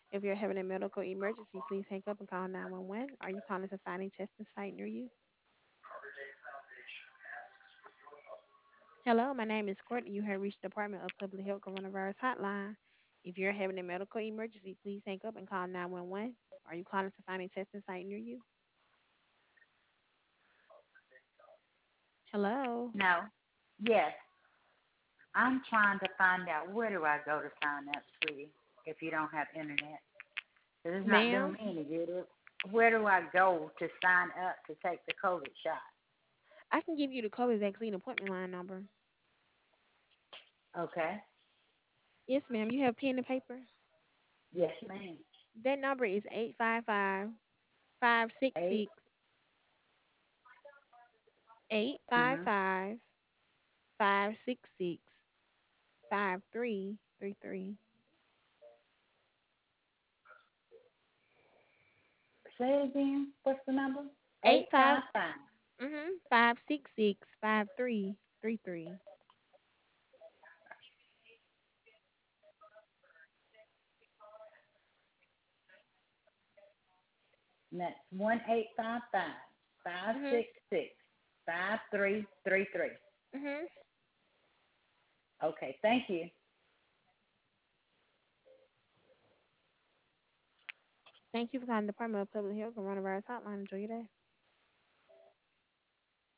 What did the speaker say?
If you're having a medical emergency, please hang up and call 911. Are you calling to find a testing site near you? Hello, my name is Courtney. You have reached the Department of Public Health Coronavirus Hotline. If you're having a medical emergency, please hang up and call 911. Are you calling to find a testing site near you? Hello, No. Yes. I'm trying to find out where do I go to sign up, sweetie, if you don't have internet. 'Cause it's not doing ma'am. me any good. Where do I go to sign up to take the COVID shot? I can give you the COVID vaccine appointment line number. Okay. Yes, ma'am. You have pen and paper? Yes, ma'am. That number is 855 566 8. Mhm. 855 566 5333. Say it again. What's the number? Eight Eight five five five. 566 5333. And that's 1-855 five Mhm. six six 5333. Mhm. Okay. Thank you. Thank you for calling the Department of Public Health Coronavirus Hotline. Enjoy your day.